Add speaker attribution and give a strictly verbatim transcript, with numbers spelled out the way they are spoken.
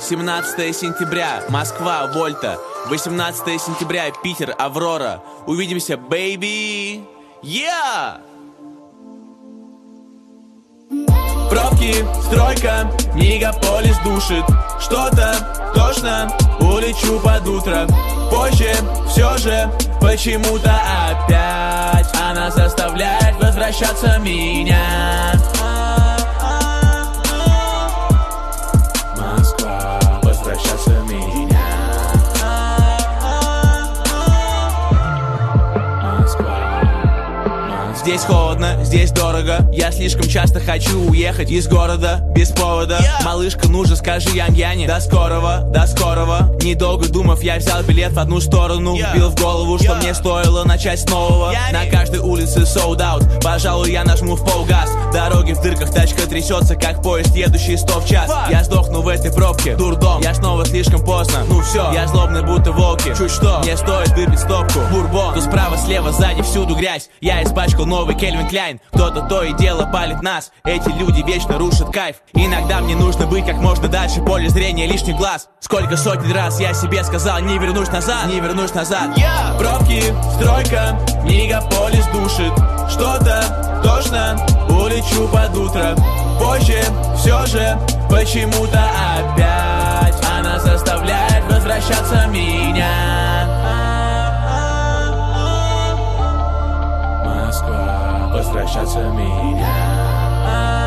Speaker 1: семнадцатое сентября, Москва, Вольта. восемнадцатое сентября, Питер, Аврора. Увидимся, бэйби! Yeah! Пробки, стройка, мегаполис душит. Что-то тошно, улечу под утро. Позже, все же, почему-то опять она заставляет возвращаться меня. Москва, возвращаться меня. Здесь холодно, здесь дорого. Я слишком часто хочу уехать из города без повода. yeah. Малышка, ну же скажи Янг-Яне до скорого, до скорого. Недолго думав, я взял билет в одну сторону. yeah. Бил в голову, что yeah. мне стоило начать с нового. yeah. На каждой улице sold out. Пожалуй, я нажму в полгаз. Дороги в дырках, тачка трясется, как поезд, едущий сто в час. Fuck. Я сдохну в этой пробке, дурдом. Я снова слишком поздно, ну все. Я злобный, будто волки. Чуть что, мне стоит выпить стопку. Бурбон, то справа, слева, сзади, всюду грязь. Я испачкал новый Кельвин Кляйн. Кто-то то и дело палит нас. Эти люди вечно рушат кайф. Иногда мне нужно быть как можно дальше, поле зрения лишний глаз. Сколько сотен раз я себе сказал: не вернусь назад, не вернусь назад. yeah. Пробки, стройка, мегаполис душит. Что-то тошно, улечу под утро. Позже, все же, почему-то опять она заставляет возвращаться меня. Москва, возвращаться меня.